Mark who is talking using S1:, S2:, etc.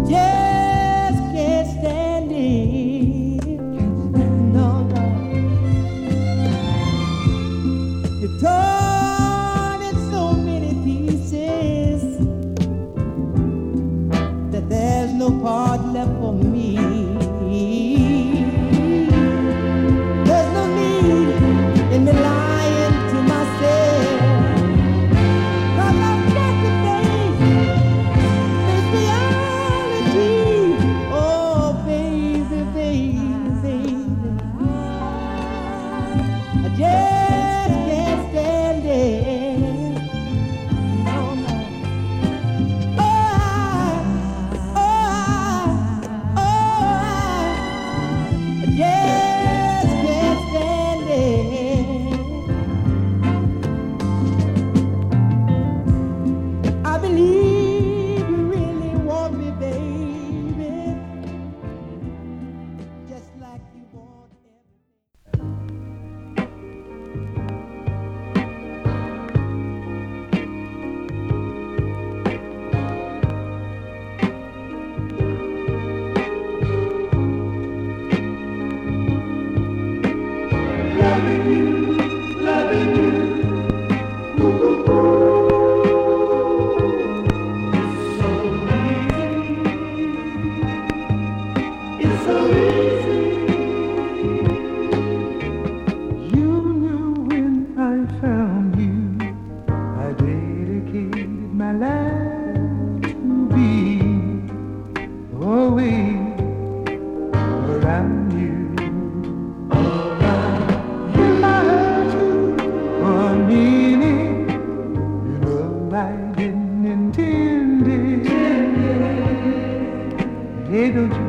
S1: just can't stand it. No, no. You're torn in so many pieces that there's no part left for me. There's no need in me lying to myself, 'cause I've got to face this reality. Oh, baby, baby, baby, I just can't stand it. No, no. Yes, can't stand it. I believe you really want me, baby, just like you want
S2: Hey, don't you